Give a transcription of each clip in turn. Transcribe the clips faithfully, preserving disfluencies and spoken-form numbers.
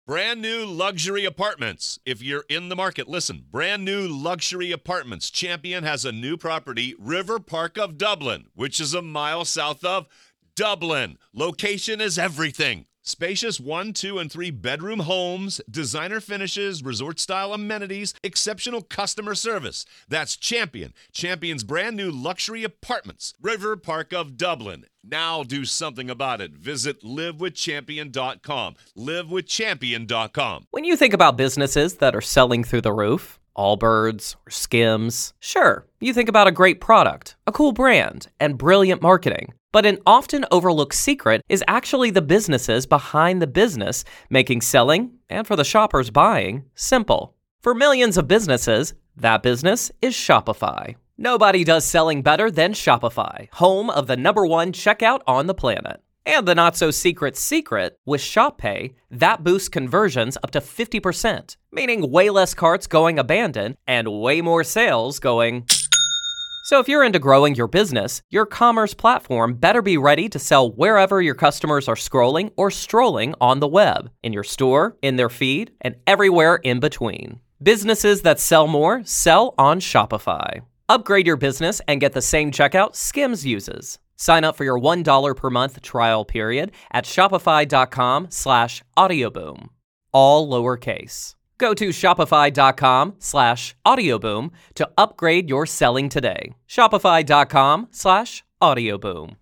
Brand new luxury apartments. If you're in the market, listen. Brand new luxury apartments. Champion has a new property, River Park of Dublin, which is a mile south of Dublin. Location is everything. Spacious one, two, and three bedroom homes, designer finishes, resort-style amenities, exceptional customer service. That's Champion. Champion's brand new luxury apartments, River Park of Dublin. Now do something about it. Visit live with champion dot com. live with champion dot com. When you think about businesses that are selling through the roof, Allbirds or Skims, sure, you think about a great product, a cool brand, and brilliant marketing. But an often overlooked secret is actually the businesses behind the business, making selling, and for the shoppers buying, simple. For millions of businesses, that business is Shopify. Nobody does selling better than Shopify, home of the number one checkout on the planet. And the not-so-secret secret, with Shop Pay, that boosts conversions up to fifty percent, meaning way less carts going abandoned and way more sales going... So if you're into growing your business, your commerce platform better be ready to sell wherever your customers are scrolling or strolling on the web, in your store, in their feed, and everywhere in between. Businesses that sell more sell on Shopify. Upgrade your business and get the same checkout Skims uses. Sign up for your one dollar per month trial period at shopify.com slash audioboom. All lowercase. Go to shopify.com slash audioboom to upgrade your selling today. Shopify.com slash audioboom.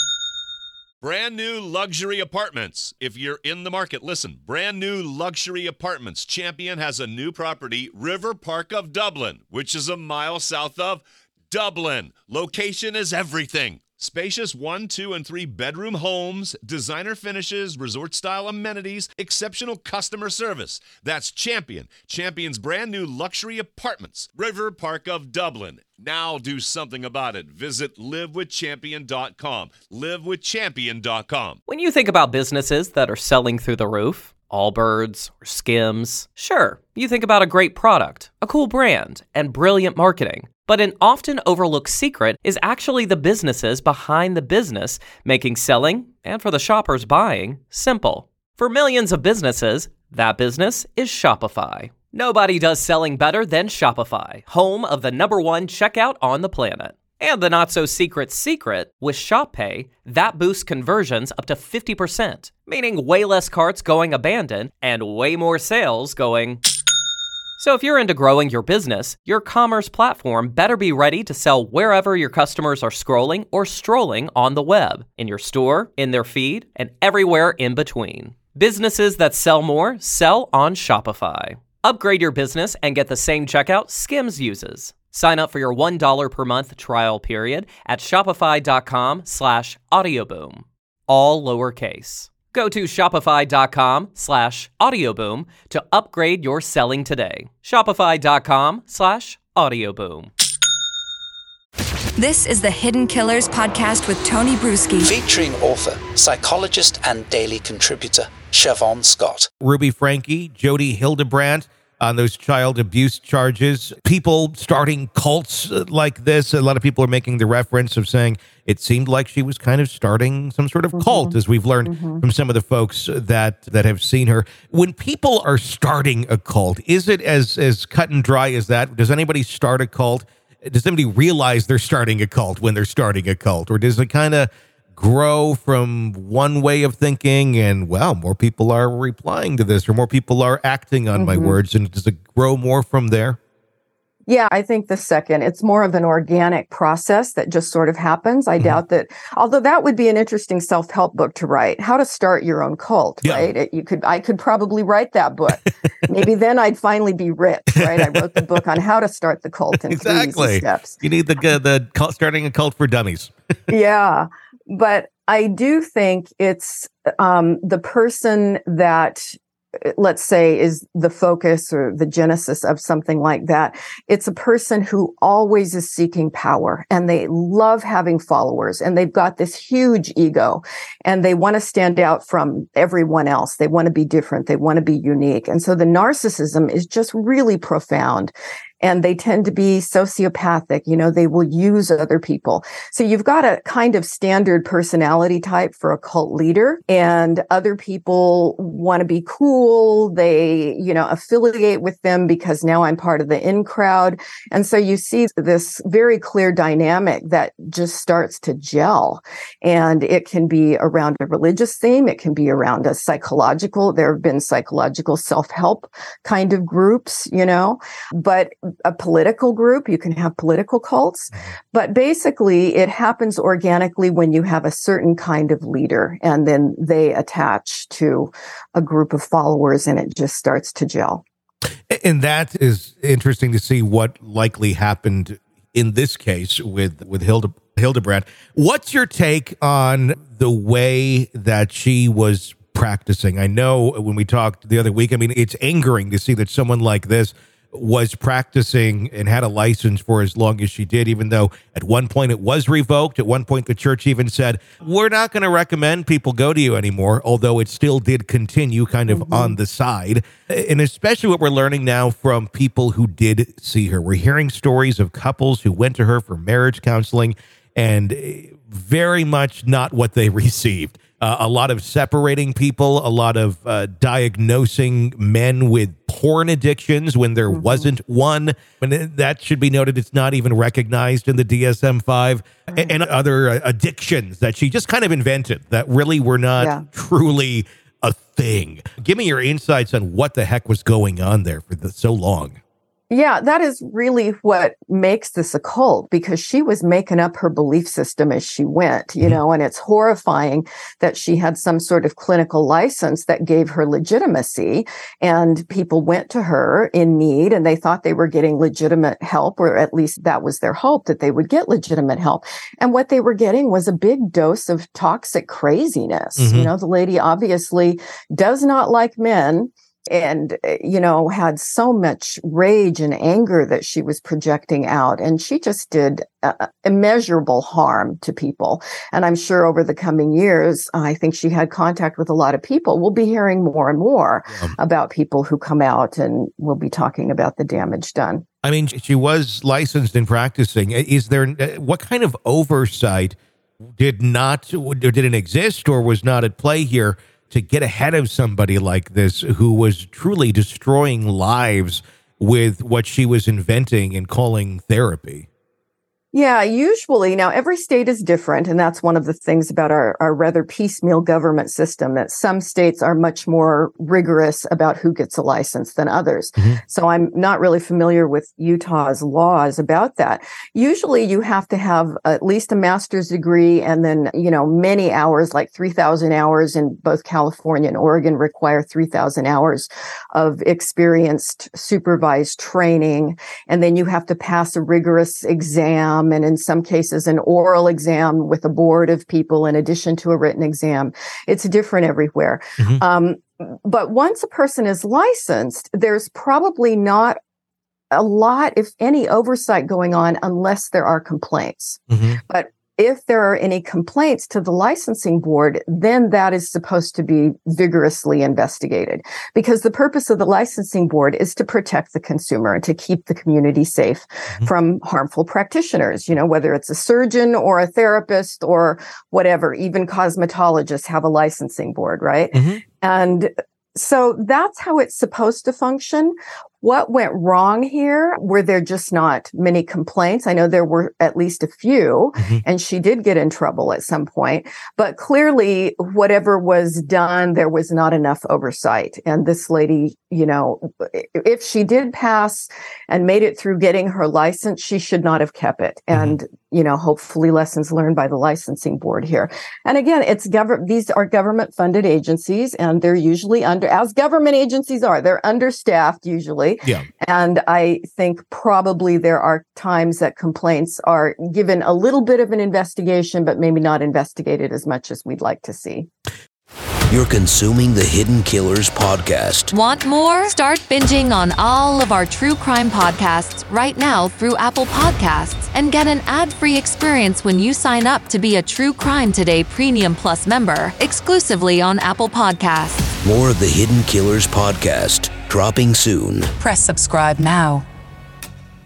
Brand new luxury apartments. If you're in the market, listen. Brand new luxury apartments. Champion has a new property, River Park of Dublin, which is a mile south of Dublin. Location is everything. Spacious one, two, and three bedroom homes, designer finishes, resort-style amenities, exceptional customer service. That's Champion. Champion's brand new luxury apartments, River Park of Dublin. Now do something about it. Visit live with champion dot com. live with champion dot com. When you think about businesses that are selling through the roof, Allbirds or Skims, sure, you think about a great product, a cool brand, and brilliant marketing. But an often overlooked secret is actually the businesses behind the business, making selling, and for the shoppers buying, simple. For millions of businesses, that business is Shopify. Nobody does selling better than Shopify, home of the number one checkout on the planet. And the not-so-secret secret, with Shop Pay, that boosts conversions up to fifty percent, meaning way less carts going abandoned and way more sales going... So if you're into growing your business, your commerce platform better be ready to sell wherever your customers are scrolling or strolling on the web, in your store, in their feed, and everywhere in between. Businesses that sell more sell on Shopify. Upgrade your business and get the same checkout Skims uses. Sign up for your one dollar per month trial period at shopify.com slash audioboom. All lowercase. Go to shopify.com slash audioboom to upgrade your selling today. Shopify.com slash audioboom. This is the Hidden Killers podcast with Tony Bruschi. Featuring author, psychologist, and daily contributor, Siobhan Scott. Ruby Franke, Jody Hildebrandt on those child abuse charges. People starting cults like this. A lot of people are making the reference of saying it seemed like she was kind of starting some sort of mm-hmm. cult, as we've learned mm-hmm. from some of the folks that that have seen her. When people are starting a cult, is it as, as cut and dry as that? Does anybody start a cult? Does anybody realize they're starting a cult when they're starting a cult? Or does it kind of grow from one way of thinking and, well, more people are replying to this or more people are acting on mm-hmm. my words, and does it grow more from there? Yeah, I think the second. It's more of an organic process that just sort of happens. I mm-hmm. doubt that, although that would be an interesting self-help book to write, how to start your own cult, yeah. right? It, you could, I could probably write that book. Maybe then I'd finally be rich, right? I wrote the book on how to start the cult in exactly. three easy steps. You need the, the cult, starting a cult for dummies. Yeah, but I do think it's um, the person that, let's say, is the focus or the genesis of something like that. It's a person who always is seeking power, and they love having followers, and they've got this huge ego, and they want to stand out from everyone else. They want to be different. They want to be unique. And so the narcissism is just really profound. and they tend to be sociopathic. You know, they will use other people. So you've got a kind of standard personality type for a cult leader, and other people want to be cool. They, you know, affiliate with them because now I'm part of the in crowd. And so you see this very clear dynamic that just starts to gel. And it can be around a religious theme. It can be around a psychological. There have been psychological self-help kind of groups, you know, but a political group, you can have political cults. But basically, it happens organically when you have a certain kind of leader, and then they attach to a group of followers, and it just starts to gel. And that is interesting to see what likely happened in this case with, with Hilde, Hildebrandt. What's your take on the way that she was practicing? I know when we talked the other week, I mean, it's angering to see that someone like this was practicing and had a license for as long as she did, even though at one point it was revoked. At one point, the church even said, we're not going to recommend people go to you anymore, although it still did continue kind of mm-hmm. on the side. And especially what we're learning now from people who did see her. We're hearing stories of couples who went to her for marriage counseling, and very much not what they received. Uh, a lot of separating people, a lot of uh, diagnosing men with porn addictions when there mm-hmm. wasn't one. And that should be noted, it's not even recognized in the D S M five, mm-hmm. and, and other uh, addictions that she just kind of invented that really were not yeah. truly a thing. Give me your insights on what the heck was going on there for the, so long. Yeah, that is really what makes this a cult, because she was making up her belief system as she went, you know, and it's horrifying that she had some sort of clinical license that gave her legitimacy, and people went to her in need and they thought they were getting legitimate help, or at least that was their hope, that they would get legitimate help. And what they were getting was a big dose of toxic craziness. Mm-hmm. You know, the lady obviously does not like men, and, you know, had so much rage and anger that she was projecting out. And she just did uh, immeasurable harm to people. And I'm sure over the coming years, I think she had contact with a lot of people. We'll be hearing more and more yeah. about people who come out, and we'll be talking about the damage done. I mean, she was licensed in practicing. Is there, what kind of oversight did not, or didn't exist or was not at play here to get ahead of somebody like this who was truly destroying lives with what she was inventing and calling therapy? Yeah, usually. Now, every state is different, and that's one of the things about our, our rather piecemeal government system, that some states are much more rigorous about who gets a license than others. Mm-hmm. So I'm not really familiar with Utah's laws about that. Usually you have to have at least a master's degree, and then, you know, many hours, like three thousand hours in both California and Oregon require three thousand hours of experienced supervised training. And then you have to pass a rigorous exam, and in some cases an oral exam with a board of people in addition to a written exam. It's different everywhere. Mm-hmm. Um, but once a person is licensed, there's probably not a lot, if any, oversight going on unless there are complaints. Mm-hmm. But if there are any complaints to the licensing board, then that is supposed to be vigorously investigated, because the purpose of the licensing board is to protect the consumer and to keep the community safe mm-hmm. from harmful practitioners, you know, whether it's a surgeon or a therapist or whatever. Even cosmetologists have a licensing board, right? Mm-hmm. And so that's how it's supposed to function. What went wrong here? Were there just not many complaints? I know there were at least a few, mm-hmm. and she did get in trouble at some point. But clearly, whatever was done, there was not enough oversight. And this lady, you know, if she did pass and made it through getting her license, she should not have kept it. Mm-hmm. And, you know, hopefully lessons learned by the licensing board here. And again, it's government, these are government funded agencies, and they're usually under, as government agencies are, they're understaffed usually. Yeah. And I think probably there are times that complaints are given a little bit of an investigation, but maybe not investigated as much as we'd like to see. You're consuming the Hidden Killers podcast. Want more? Start binging on all of our true crime podcasts right now through Apple Podcasts, and get an ad-free experience when you sign up to be a True Crime Today Premium Plus member, exclusively on Apple Podcasts. More of the Hidden Killers podcast, dropping soon. Press subscribe now.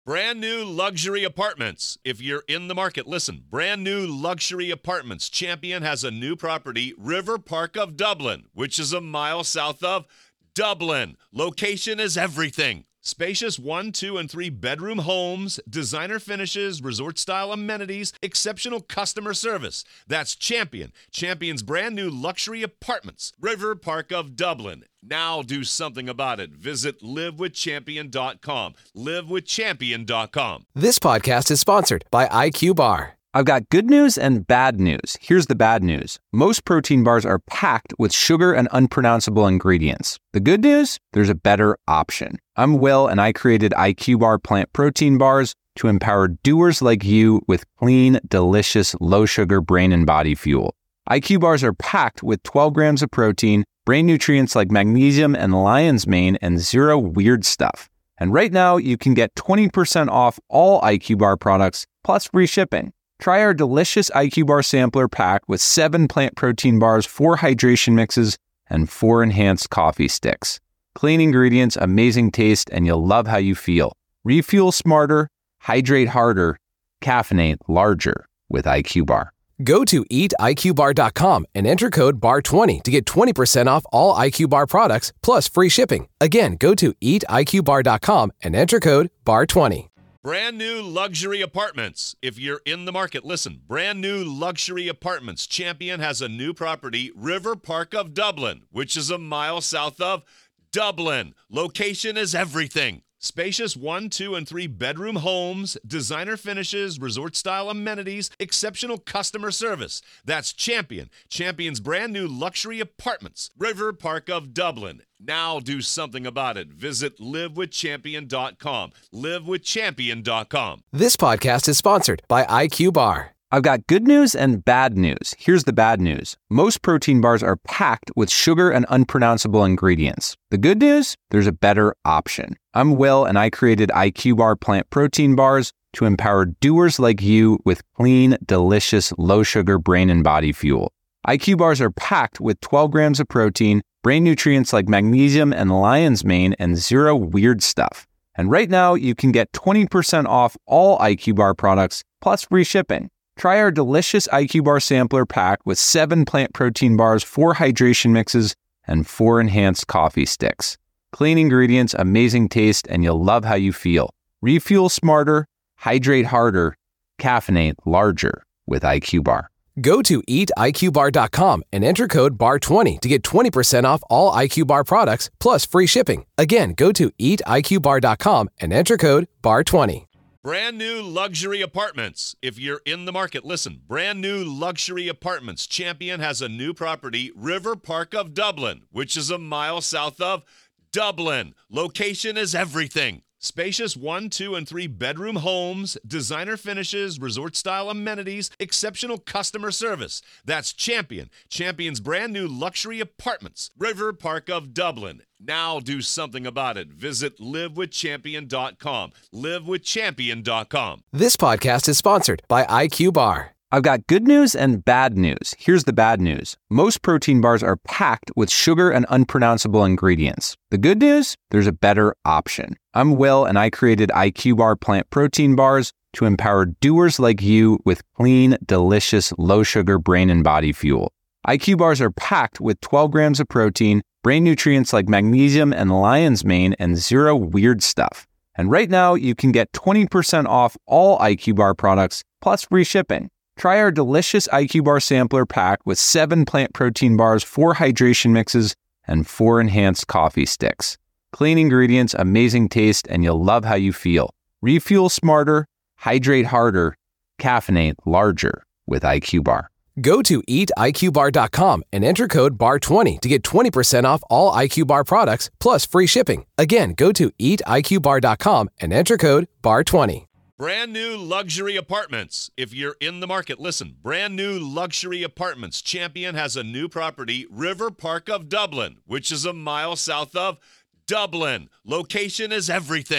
Brand new luxury apartments. If you're in the market, listen. Brand new luxury apartments. Champion has a new property, River Park of Dublin, which is a mile south of Dublin. Location is everything. Spacious one, two, and three bedroom homes, designer finishes, resort-style amenities, exceptional customer service. That's Champion. Champion's brand new luxury apartments, River Park of Dublin. Now do something about it. Visit live with champion dot com. live with champion dot com. This podcast is sponsored by I Q Bar. I've got good news and bad news. Here's the bad news. Most protein bars are packed with sugar and unpronounceable ingredients. The good news? There's a better option. I'm Will, and I created I Q Bar plant protein bars to empower doers like you with clean, delicious, low-sugar brain and body fuel. I Q Bars are packed with twelve grams of protein, brain nutrients like magnesium and lion's mane, and zero weird stuff. And right now, you can get twenty percent off all I Q Bar products, plus free shipping. Try our delicious I Q Bar sampler pack with seven plant protein bars, four hydration mixes, and four enhanced coffee sticks. Clean ingredients, amazing taste, and you'll love how you feel. Refuel smarter, hydrate harder, caffeinate larger with I Q Bar. Go to eat I Q bar dot com and enter code B A R twenty to get twenty percent off all I Q Bar products plus free shipping. Again, go to eat I Q bar dot com and enter code B A R twenty. Brand new luxury apartments. If you're in the market, listen. Brand new luxury apartments. Champion has a new property, River Park of Dublin, which is a mile south of Dublin. Location is everything. Spacious one, two, and three bedroom homes, designer finishes, resort-style amenities, exceptional customer service. That's Champion. Champion's brand new luxury apartments, River Park of Dublin. Now do something about it. Visit live with champion dot com. live with champion dot com. This podcast is sponsored by I Q Bar. I've got good news and bad news. Here's the bad news. Most protein bars are packed with sugar and unpronounceable ingredients. The good news? There's a better option. I'm Will, and I created I Q Bar plant protein bars to empower doers like you with clean, delicious, low-sugar brain and body fuel. I Q Bars are packed with twelve grams of protein, brain nutrients like magnesium and lion's mane, and zero weird stuff. And right now, you can get twenty percent off all I Q Bar products, plus free shipping. Try our delicious I Q Bar sampler pack with seven plant protein bars, four hydration mixes, and four enhanced coffee sticks. Clean ingredients, amazing taste, and you'll love how you feel. Refuel smarter, hydrate harder, caffeinate larger with I Q Bar. Go to eat I Q bar dot com and enter code B A R twenty to get twenty percent off all I Q Bar products plus free shipping. Again, go to eat I Q bar dot com and enter code B A R twenty. Brand new luxury apartments. If you're in the market, listen. Brand new luxury apartments. Champion has a new property, River Park of Dublin, which is a mile south of Dublin. Location is everything. Spacious one, two, and three bedroom homes, designer finishes, resort-style amenities, exceptional customer service. That's Champion. Champion's brand new luxury apartments, River Park of Dublin. Now do something about it. Visit live with champion dot com. live with champion dot com. This podcast is sponsored by I Q Bar. I've got good news and bad news. Here's the bad news. Most protein bars are packed with sugar and unpronounceable ingredients. The good news? There's a better option. I'm Will, and I created I Q Bar plant protein bars to empower doers like you with clean, delicious, low-sugar brain and body fuel. I Q Bars are packed with twelve grams of protein, brain nutrients like magnesium and lion's mane, and zero weird stuff. And right now, you can get twenty percent off all I Q Bar products, plus free shipping. Try our delicious I Q Bar sampler pack with seven plant protein bars, four hydration mixes, and four enhanced coffee sticks. Clean ingredients, amazing taste, and you'll love how you feel. Refuel smarter, hydrate harder, caffeinate larger with I Q Bar. Go to eat I Q bar dot com and enter code B A R twenty to get twenty percent off all I Q Bar products plus free shipping. Again, go to eat I Q bar dot com and enter code B A R twenty. Brand new luxury apartments. If you're in the market, listen. Brand new luxury apartments. Champion has a new property, River Park of Dublin, which is a mile south of Dublin. Location is everything.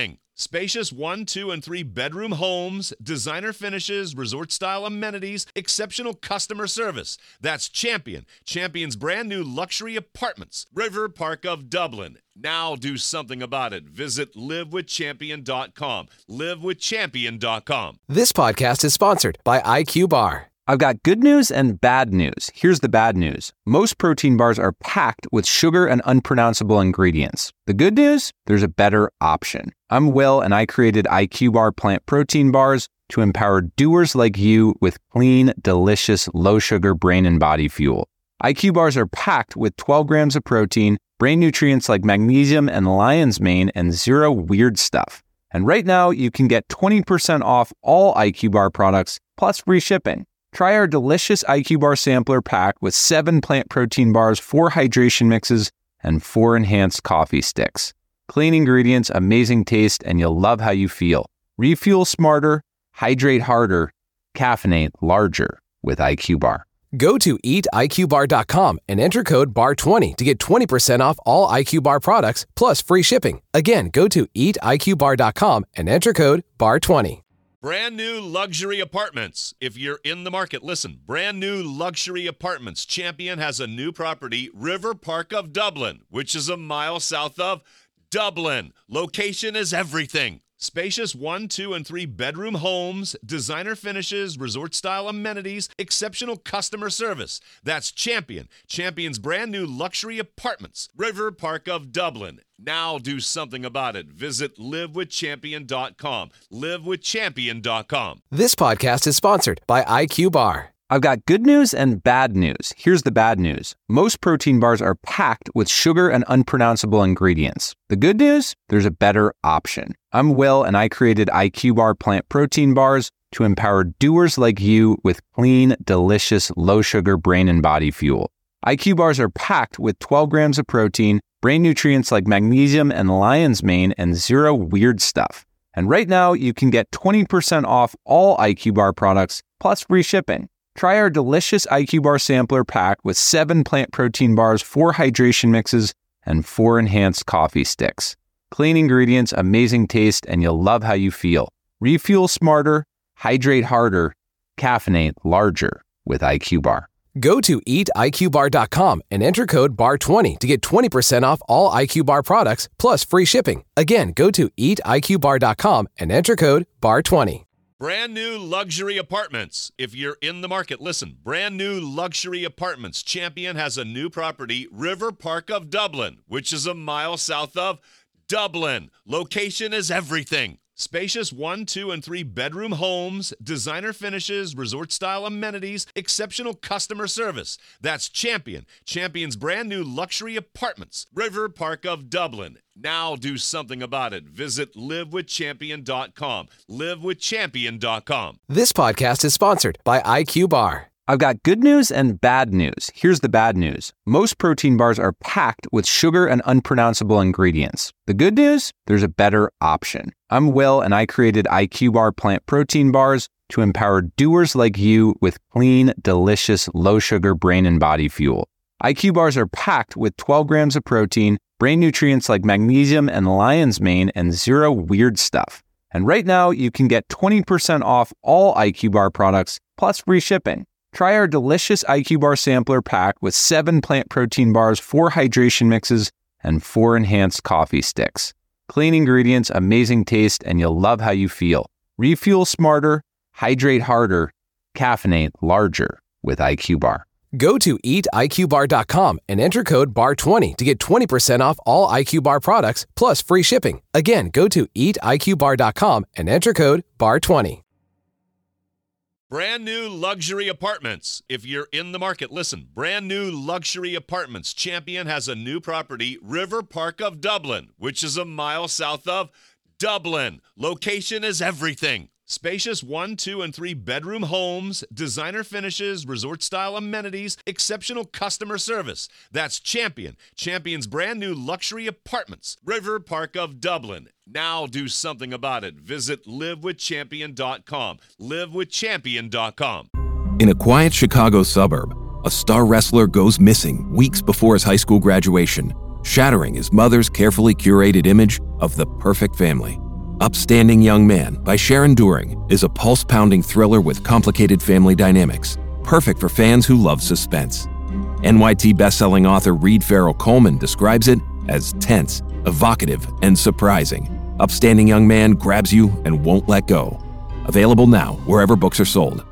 Spacious one, two, and three bedroom homes, designer finishes, resort-style amenities, exceptional customer service. That's Champion. Champion's brand new luxury apartments. River Park of Dublin. Now do something about it. Visit live with champion dot com. live with champion dot com. This podcast is sponsored by I Q Bar. I've got good news and bad news. Here's the bad news. Most protein bars are packed with sugar and unpronounceable ingredients. The good news? There's a better option. I'm Will, and I created I Q Bar plant protein bars to empower doers like you with clean, delicious, low-sugar brain and body fuel. I Q Bars are packed with twelve grams of protein, brain nutrients like magnesium and lion's mane, and zero weird stuff. And right now, you can get twenty percent off all I Q Bar products, plus free shipping. Try our delicious I Q Bar sampler pack with seven plant protein bars, four hydration mixes, and four enhanced coffee sticks. Clean ingredients, amazing taste, and you'll love how you feel. Refuel smarter, hydrate harder, caffeinate larger with I Q Bar. Go to eat I Q bar dot com and enter code bar twenty to get twenty percent off all I Q Bar products, plus free shipping. Again, go to eat I Q bar dot com and enter code bar twenty. Brand new luxury apartments. If you're in the market, listen. Brand new luxury apartments. Champion has a new property, River Park of Dublin, which is a mile south of Dublin. Location is everything. Spacious one, two, and three bedroom homes, designer finishes, resort-style amenities, exceptional customer service. That's Champion. Champion's brand new luxury apartments. River Park of Dublin. Now do something about it. Visit live with champion dot com. live with champion dot com. This podcast is sponsored by I Q Bar. I've got good news and bad news. Here's the bad news. Most protein bars are packed with sugar and unpronounceable ingredients. The good news? There's a better option. I'm Will, and I created I Q Bar plant protein bars to empower doers like you with clean, delicious, low-sugar brain and body fuel. I Q Bars are packed with twelve grams of protein, brain nutrients like magnesium and lion's mane, and zero weird stuff. And right now, you can get twenty percent off all I Q Bar products, plus free shipping. Try our delicious I Q Bar sampler pack with seven plant protein bars, four hydration mixes, and four enhanced coffee sticks. Clean ingredients, amazing taste, and you'll love how you feel. Refuel smarter, hydrate harder, caffeinate larger with I Q Bar. Go to eat I Q bar dot com and enter code bar twenty to get twenty percent off all I Q Bar products, plus free shipping. Again, go to eat I Q bar dot com and enter code bar twenty. Brand new luxury apartments. If you're in the market, listen. Brand new luxury apartments. Champion has a new property, River Park of Dublin, which is a mile south of Dublin. Location is everything. Spacious one, two, and three bedroom homes, designer finishes, resort-style amenities, exceptional customer service. That's Champion. Champion's brand new luxury apartments. River Park of Dublin. Now do something about it. Visit live with champion dot com. live with champion dot com. This podcast is sponsored by I Q Bar. I've got good news and bad news. Here's the bad news. Most protein bars are packed with sugar and unpronounceable ingredients. The good news? There's a better option. I'm Will, and I created I Q Bar plant protein bars to empower doers like you with clean, delicious, low-sugar brain and body fuel. I Q Bars are packed with twelve grams of protein, brain nutrients like magnesium and lion's mane, and zero weird stuff. And right now, you can get twenty percent off all I Q Bar products, plus free shipping. Try our delicious I Q Bar sampler pack with seven plant protein bars, four hydration mixes, and four enhanced coffee sticks. Clean ingredients, amazing taste, and you'll love how you feel. Refuel smarter, hydrate harder, caffeinate larger with I Q Bar. Go to eat I Q bar dot com and enter code bar twenty to get twenty percent off all I Q Bar products, plus free shipping. Again, go to eat I Q bar dot com and enter code bar twenty. Brand new luxury apartments. If you're in the market, listen. Brand new luxury apartments. Champion has a new property, River Park of Dublin, which is a mile south of Dublin. Location is everything. Spacious one, two, and three bedroom homes, designer finishes, resort-style amenities, exceptional customer service. That's Champion. Champion's brand new luxury apartments. River Park of Dublin. Now do something about it. Visit live with champion dot com. live with champion dot com. In a quiet Chicago suburb, a star wrestler goes missing weeks before his high school graduation, shattering his mother's carefully curated image of the perfect family. Upstanding Young Man by Sharon During is a pulse-pounding thriller with complicated family dynamics, perfect for fans who love suspense. N Y T bestselling author Reed Farrell Coleman describes it as tense, evocative, and surprising. Upstanding Young Man grabs you and won't let go. Available now wherever books are sold.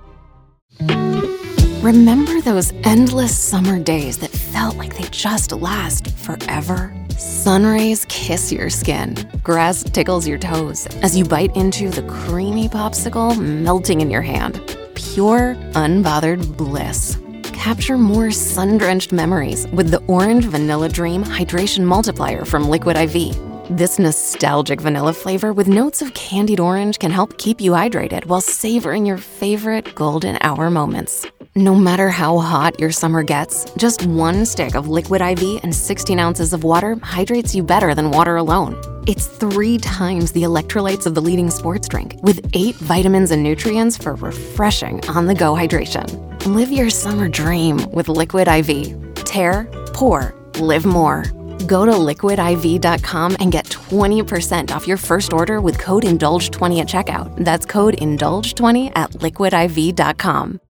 Remember those endless summer days that felt like they just last forever? Sun rays kiss your skin, grass tickles your toes as you bite into the creamy popsicle melting in your hand. Pure, unbothered bliss. Capture more sun-drenched memories with the Orange Vanilla Dream Hydration Multiplier from Liquid I V. This nostalgic vanilla flavor with notes of candied orange can help keep you hydrated while savoring your favorite golden hour moments. No matter how hot your summer gets, just one stick of Liquid I V and sixteen ounces of water hydrates you better than water alone. It's three times the electrolytes of the leading sports drink, with eight vitamins and nutrients for refreshing on-the-go hydration. Live your summer dream with Liquid I V. Tear, pour, live more. Go to liquid I V dot com and get twenty percent off your first order with code indulge twenty at checkout. That's code indulge twenty at liquid I V dot com.